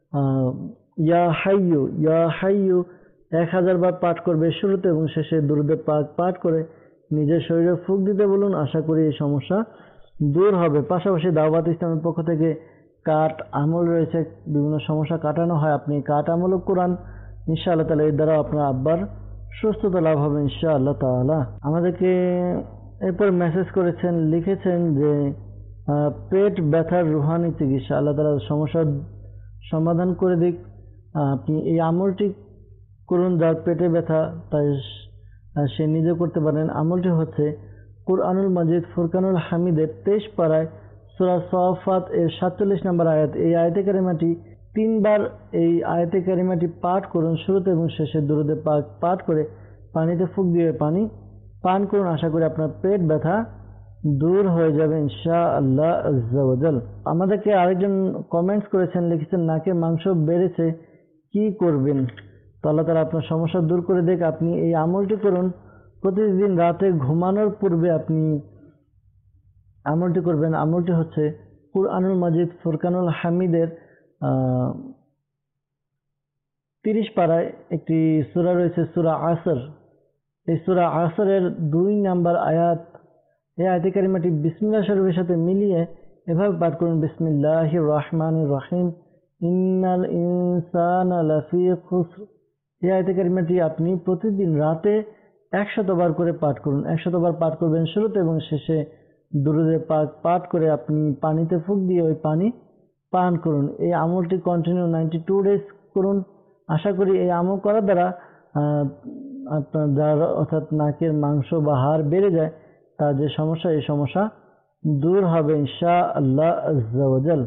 ইয়া হাইয়ু ইয়া হাইয়ু এক হাজার বার পাঠ করবে, শুরুতে এবং শেষে দুরূদে পাক পাঠ করে নিজের শরীরে ফুঁক দিতে বলুন। আশা করি এই সমস্যা দূর হবে। পাশাপাশি দাওয়াত ইসলামের পক্ষ থেকে কাঠ আমল রয়েছে, বিভিন্ন সমস্যা কাটানো হয়, আপনি কাঠ আমলও করান ইনশাআল্লাহ তাআলা, এর দ্বারা আপনার আব্বার সুস্থতা লাভ হবে ইনশাআল্লাহ তাআলা। আমাদেরকে এরপর মেসেজ করেছেন, লিখেছেন যে পেট ব্যথার রুহানি চিকিৎসা, আল্লাহ তাআলা সমস্যার সমাধান করে দিক। আপনি এই আমলটি করুন, যার পেটে ব্যথা তাই সে নিজে করতে পারেন। আমলটি হচ্ছে কুরআনুল মাজিদ ফুরকানুল হামিদের তেইশ পারায় সূরা সাফাত এর সাতচল্লিশ নম্বর আয়াত, এই আয়াতে কারিমাটি তিনবার এই আয়াতে কারিমাটি পাঠ করুন, শুরুতে এবং শেষে দুরূদে পাক পাঠ করে পানিতে ফুঁক দিয়ে পানি পান করুন। আশা করি আপনার পেট ব্যথা দূর হয়ে যাবে ইনশাআল্লাহ আজ্জা ওয়াজাল। আমাদেরকে আরেকজন কমেন্টস করেছেন, লিখেছেন নাকে মাংস বেড়েছে কি করবেন? তো আল্লাহ তাআলা আপনার সমস্যা দূর করে দেখ। আপনি এই আমলটি করুন, প্রতিদিন রাতে ঘুমানোর পূর্বে আপনি আমলটি করবেন। আমলটি হচ্ছে কুরআনুল মাজিদ ফুরকানুল হামিদের আহ তিরিশ পারায় একটি সূরা রয়েছে, সূরা আসর। এই সূরা আসরের দুই নাম্বার আয়াত, এই আয়াতে কারিমাটি বিসমিল্লাহ শরীফের সাথে মিলিয়ে এভাবে পাঠ করুন, বিসমিল্লাহির রহমানির রহিম ইন্নাল ইনসানা লাফি খুসর। এই আয়াতে কারিমাটি আপনি প্রতিদিন রাতে একশতবার করে পাঠ করুন। একশতবার পাঠ করবেন, শুরুতে এবং শেষে দুরূদে পাক পাঠ করে আপনি পানিতে ফুঁক দিয়ে ওই পানি পান করুন। এই আমলটি কন্টিনিউ নাইনটি টু ডেজ করুন। আশা করি এই আমল করার দ্বারা আপনার যার অর্থাৎ নাকের মাংস বা হাড় বেড়ে যায় তার যে সমস্যা, এই সমস্যা দূর হবে ইনশাআল্লাহ আজ্জা ওয়াজাল।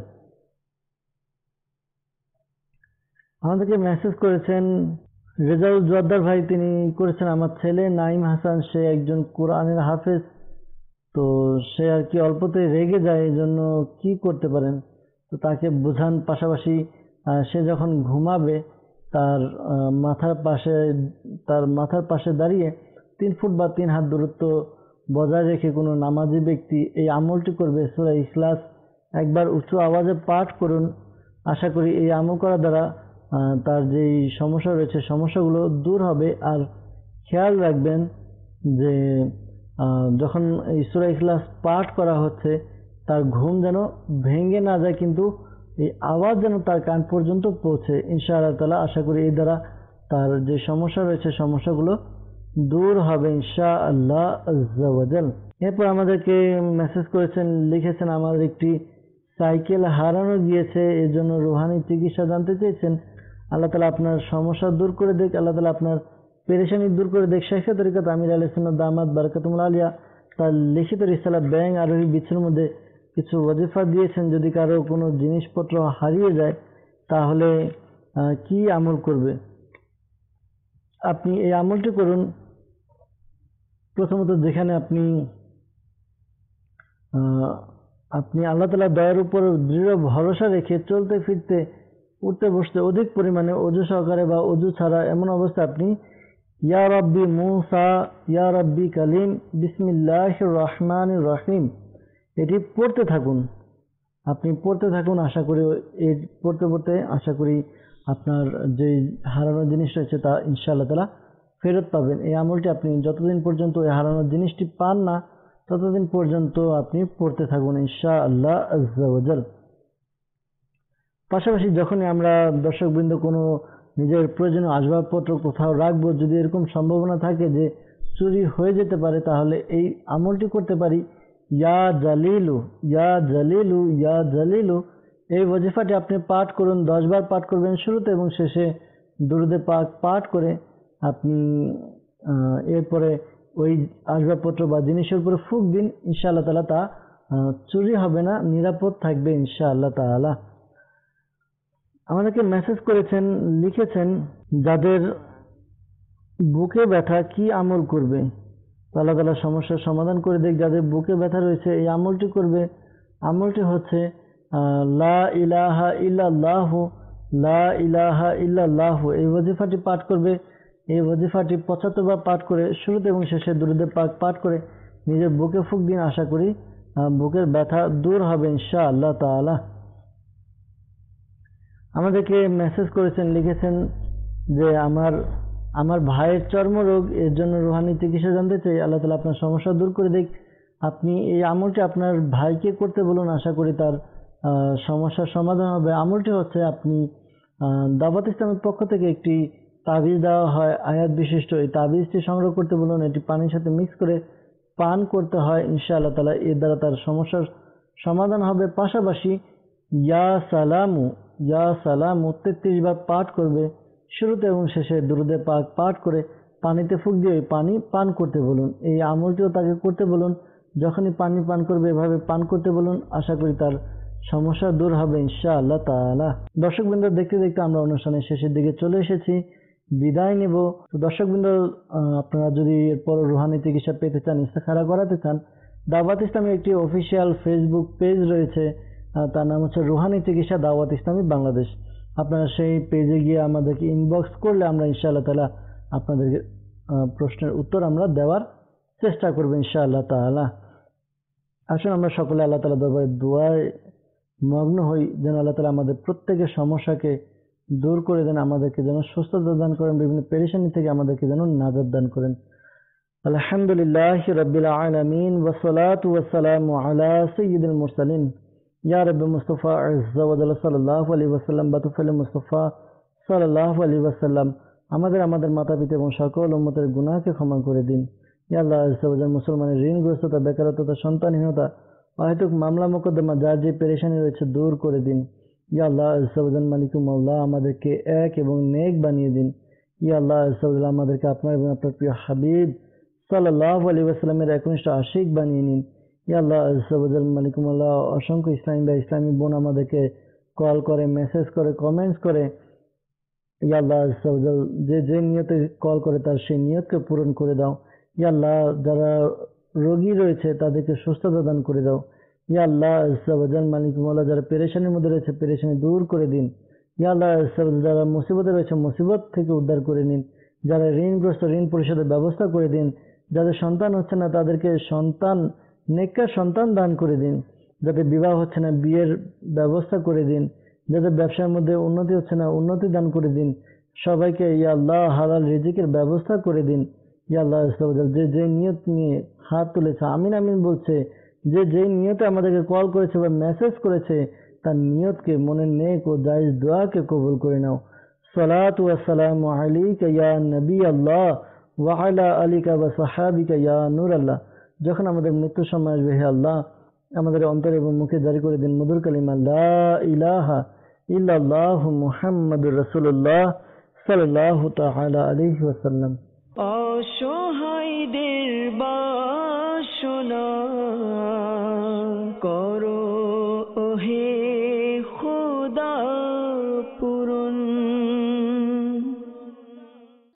আমাদেরকে মেসেজ করেছেন রেজাউল জোয়াদ্দার ভাই, তিনি করেছেন আমার ছেলে নাইম হাসান, সে একজন কোরআনের হাফেজ, তো সে আর কি অল্পতে রেগে যায়, এই জন্য কি করতে পারেন? তো তাকে বোঝান, পাশাপাশি সে যখন ঘুমাবে তার মাথার পাশে তার মাথার পাশে দাঁড়িয়ে তিন ফুট বা তিন হাত দূরত্ব বজায় রেখে কোনো নামাজি ব্যক্তি এই আমলটি করবে। সূরা ইখলাস একবার উচ্চ আওয়াজে পাঠ করুন। আশা করি এই আমল করার দ্বারা তার যেই সমস্যা রয়েছে সমস্যাগুলো দূর হবে। আর খেয়াল রাখবেন যে যখন এই সূরা ইখলাস পাঠ করা হচ্ছে তার ঘুম যেন ভেঙে না যায়, কিন্তু এই আওয়াজ যেন তার কান পর্যন্ত পৌঁছে ইনশাআল্লাহ তাআলা। আশা করি এই দ্বারা তার যে সমস্যা রয়েছে সমস্যাগুলো দূর হবে ইনশাআল্লাহ আজ্জা ওয়া জাল। এরপর আমাদেরকে মেসেজ করেছেন, লিখেছেন আমাদের একটি সাইকেল হারানো গিয়েছে, এর জন্য রুহানি চিকিৎসা জানতে চেয়েছেন। আল্লাহ তাআলা আপনার সমস্যা দূর করে দেখ, আল্লাহ তাআলা আপনার পেরেশানি দূর করে দেখ। শাইখ তরিকত আমির আলাইহিস সালাম দামাত বারাকাতুহুল আলিয়া তার লিখিত রিসালা ব্যাং আরোহী বিচ্ছের মধ্যে কিছু ওয়াজিফা দিয়েছেন। যদি কারো কোনো জিনিসপত্র হারিয়ে যায় তাহলে কি আমল করবে? আপনি এই আমলটি করুন। প্রথমত যেখানে আপনি আপনি আল্লাহ তাআলার দয়ার উপর দৃঢ় ভরসা রেখে চলতে ফিরতে উঠতে বসতে অধিক পরিমাণে অজু সহকারে বা অজু ছাড়া এমন অবস্থা আপনি ইয়া রাব্বি মুসা ইয়া রাব্বি কালিম বিসমিল্লাহির রহমানির রহিম এটি পড়তে থাকুন। আপনি পড়তে থাকুন, আশা করি এই পড়তে পড়তে আশা করি আপনার যে হারানো জিনিস রয়েছে তা ইনশাআল্লাহ তাআলা ফেরত পাবেন। এই আমলটি আপনি যতদিন পর্যন্ত এই হারানো জিনিসটি পান না ততদিন পর্যন্ত আপনি পড়তে থাকুন ইনশাআল্লাহ আজ্জা ওয়া জাল। পাশাপাশি যখনই আমরা দর্শকবৃন্দ কোনো নিজের প্রয়োজনীয় আসবাবপত্র কোথাও রাখবো, যদি এরকম সম্ভাবনা থাকে যে চুরি হয়ে যেতে পারে, তাহলে এই আমলটি করতে পারি। ইয়া জালিলু ইয়া জালিলু ইয়া জালিলু এই ওয়াজিফাটি আপনি পাঠ করুন, দশ বার পাঠ করবেন শুরুতে এবং শেষে দুরুদে পাক পাঠ করে আপনি এরপরে ওই আসবাবপত্র বা জিনিসের উপরে ফুঁক দিন। ইনশাআল্লাহ তাআলা তা চুরি হবে না, নিরাপদ থাকবে ইনশাআল্লাহ তাআলা। আমাদেরকে মেসেজ করেছেন, লিখেছেন যাদের বুকে ব্যথা কি আমল করবে? আল্লাহ তাআলা সমস্যার সমাধান করে দেখ। যাদের বুকে ব্যথা রয়েছে এই আমলটি করবে। আমলটি হচ্ছে লা ইলাহা ইল্লাল্লাহু লা ইলাহা ইল্লাল্লাহু এই ওয়াজিফাটি পাঠ করবে। এই ওয়াজিফাটি পঁচাত্তর বার পাঠ করে শুরুতে এবং শেষে দুরুদে পাক পাঠ করে নিজের বুকে ফুঁক দিন। আশা করি বুকের ব্যথা দূর হবে ইনশাআল্লাহ তাআলা। আমাদেরকে মেসেজ করেছেন, লিখেছেন যে আমার আমার ভাইয়ের চর্মরোগ, এর জন্য রুহানি চিকিৎসা জানতে চাই। আল্লাহ তাআলা আপনার সমস্যা দূর করে দেখ। আপনি এই আমলটি আপনার ভাইকে করতে বলুন, আশা করি তার সমস্যার সমাধান হবে। আমলটি হচ্ছে আপনি দাওয়াত ইসলামের পক্ষ থেকে একটি তাবিজ দেওয়া হয় আয়াত বিশিষ্ট, এই তাবিজটি সংগ্রহ করতে বলুন। এটি পানির সাথে মিক্স করে পান করতে হয় ইনশাআল্লাহ তাআলা, এর দ্বারা তার সমস্যার সমাধান হবে। পাশাপাশি ইয়া সালামু ইয়া সালামু তেত্রিশ বার পাঠ করবে শুরুতে এবং শেষে দুরুদে পাক পাঠ করে পানিতে ফুঁক দিয়ে ওই পানি পান করতে বলুন। এই আমলটিও তাকে করতে বলুন। যখনই পানি পান করবে এভাবে পান করতে বলুন, আশা করি তার সমস্যা দূর হবে ইনশাআল্লাহ তাআলা। দর্শকবৃন্দ, দেখতে দেখতে আমরা অনুষ্ঠানের শেষের দিকে চলে এসেছি, বিদায় নেব। তো দর্শকবৃন্দ, আপনারা যদি এরপর রুহানি চিকিৎসা পেতে চান, ইস্তেখারা করাতে চান, দাওয়াত ইসলামের একটি অফিসিয়াল ফেসবুক পেজ রয়েছে, তার নাম হচ্ছে রুহানি চিকিৎসা দাওয়াত ইসলামী বাংলাদেশ। আপনারা সেই পেজে গিয়ে আমাদেরকে ইনবক্স করলে আমরা ইনশাআল্লাহ তাআলা আপনাদের প্রশ্নের উত্তর আমরা দেওয়ার চেষ্টা করব ইনশাআল্লাহ তাআলা। আসুন আমরা সকলে আল্লাহ তাআলা দরবারে দোয়ায় মগ্ন হই, যেন আল্লাহ তাআলা আমাদের প্রত্যেকের সমস্যাকে দূর করে দেন, আমাদেরকে যেন সুস্থতা দান করেন, বিভিন্ন পেরেশানি থেকে আমাদেরকে যেন নাজাত দান করেন। আলহামদুলিল্লাহি রাব্বিল আলামিন ওয়া সলাতু ওয়া সালামু আলা সাইয়্যিদিল মুরসালিন ইয়া রাব্বি মুস্তাফা আযজা ওয়া জাল্লা সাল্লাল্লাহু আলাইহি ওয়াসাল্লাম বাতুফাল মুস্তাফা সাল্লাল্লাহু আলাইহি ওয়াসাল্লাম। আমাদের আমাদের মাতা পিতা এবং সকল উম্মতের গুনাহকে ক্ষমা করে দিন। ইয়া আল্লাহ আযজা ওয়া জাল্লা মুসলমানের ঋণগ্রস্ততা, বেকারত্বতা, সন্তানহীনতা, অহেতুক মামলা মোকদ্দমা যার যে পেরেশানি রয়েছে দূর করে দিন। ইয়া আল্লাহ আযজা ওয়া জাল্লা মালিকু মাওলা আমাদেরকে এক এবং নেক বানিয়ে দিন। ইয়া আল্লাহ আযজা ওয়া জাল্লা আমাদেরকে আপনার এবং আপনার প্রিয় হাবিব সাল্লাল্লাহু আলাইহি ওয়াসাল্লামের একনিষ্ঠ আশিক বানিয়ে নিন। ইয়া আল্লাহ আযজা ওয়া জাল্লা মালিকু মাওলা অসংখ্য ইসলামী বা ইসলামী বোন আমাদেরকে কল করে, মেসেজ করে, কমেন্টস করে। ইয়া আল্লাহ আযজা ওয়া জাল্লা যে যে নিয়তে কল করে তার সেই নিয়তকে পূরণ করে দাও। ইয়া আল্লাহ যারা রোগী রয়েছে তাদেরকে সুস্থতা দান করে দাও। ইয়া আল্লাহ আযজা ওয়া জাল্লা মালিকু মাওলা যারা পেরেশানির মধ্যে রয়েছে পেরেশানি দূর করে দিন। ইয়া আল্লাহ আযজা ওয়া জাল্লা যারা মুসিবতে রয়েছে মুসিবত থেকে উদ্ধার করে নিন। যারা ঋণগ্রস্ত ঋণ পরিশোধের ব্যবস্থা করে দিন। যাদের সন্তান হচ্ছে না তাদেরকে সন্তান, নেককার সন্তান দান করে দিন। যাদের বিবাহ হচ্ছে না বিয়ের ব্যবস্থা করে দিন। যাদের ব্যবসার মধ্যে উন্নতি হচ্ছে না উন্নতি দান করে দিন। সবাইকে ইয়া আল্লাহ হালাল রিজিকের ব্যবস্থা করে দিন। ইয়া আল্লাহ যে যে নিয়ত নিয়ে হাত তুলেছে আমিন আমিন বলছে, যে যে নিয়তে আমাদেরকে কল করেছে বা মেসেজ করেছে তার নিয়তকে, মনের নেক ও জায়েজ দোয়াকে কবুল করে নাও। সালাতু ওয়াসসালামু আলাইকা ইয়া নবী আল্লাহ ওয়া আলা আলিকা ওয়া সাহাবিকা ইয়া নূর আল্লাহ। যখন আমাদের মৃত্যু সময় আসবে, হে আল্লাহ আমাদের অন্তর এবং মুখে জারি করে দিন মধুর কালিমা লা ইলাহা ইল্লাল্লাহু মুহাম্মাদুর রাসূলুল্লাহ সাল্লাল্লাহু তাআলা আলাইহি ওয়াসাল্লাম। অসহায়দের বাসনা